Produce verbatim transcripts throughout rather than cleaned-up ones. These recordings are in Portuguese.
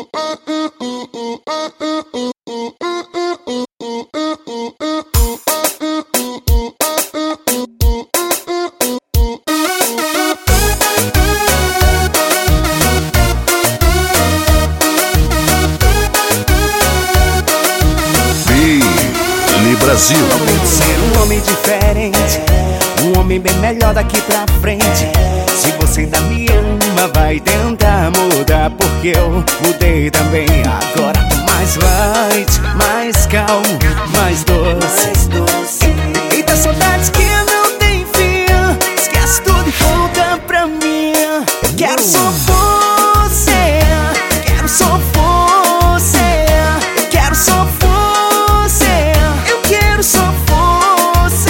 Brasil. Prometo ser um homem diferente, um homem bem melhor daqui pra frente. Se você ainda me ama, vai tentar mudar, porque eu mudei também. Agora tô mais light, mais calmo, mais doce. Eita, saudades que não tem fim. Esquece tudo e volta pra mim. Eu quero só você, quero só você, eu quero só você. Só você.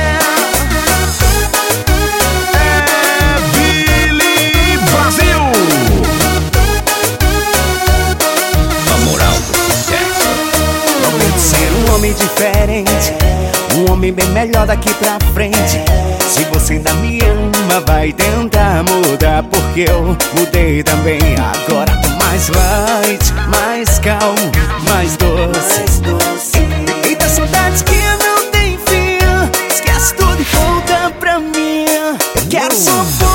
É Billy Brasil. A moral do sucesso. Prometo ser um homem diferente, um homem bem melhor daqui pra frente. Se você ainda me ama, vai tentar mudar, porque eu mudei também. Agora tô mais light, mais calmo, mais doce. Eita, saudades que não tem fim. Esquece tudo e volta pra mim. Eu quero só você.